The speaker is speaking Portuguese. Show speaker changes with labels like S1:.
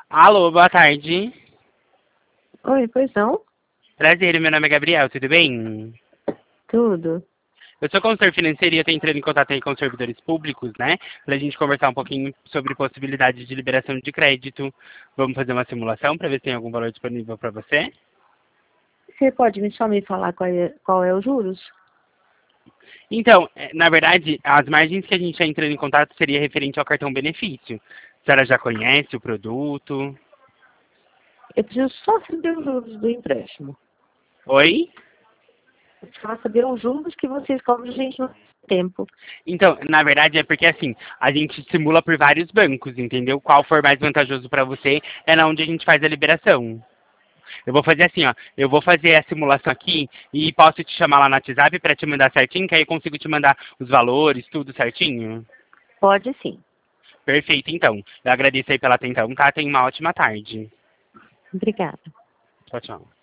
S1: Alô, boa tarde.
S2: Oi, pois não?
S1: Prazer, meu nome é Gabriel, tudo bem?
S2: Tudo.
S1: Eu sou consultor financeiro e eu estou entrando em contato aí com os servidores públicos, né? Para a gente conversar um pouquinho sobre possibilidade de liberação de crédito. Vamos fazer uma simulação para ver se tem algum valor disponível para você?
S2: Você pode só me falar qual é os juros?
S1: Então, na verdade, as margens que a gente está entrando em contato seria referente ao cartão benefício. A senhora já conhece o produto?
S2: Eu preciso só saber os juros do empréstimo.
S1: Oi?
S2: Eu preciso saber os juros que vocês cobram a gente no tempo.
S1: Então, na verdade é porque assim, a gente simula por vários bancos, entendeu? Qual for mais vantajoso para você é na onde a gente faz a liberação. Eu vou fazer assim, ó, eu vou fazer a simulação aqui e posso te chamar lá no WhatsApp para te mandar certinho, que aí eu consigo te mandar os valores, tudo certinho?
S2: Pode sim.
S1: Perfeito, então. Eu agradeço aí pela atenção, tá? Tenha uma ótima tarde.
S2: Obrigada.
S1: Tchau, tchau.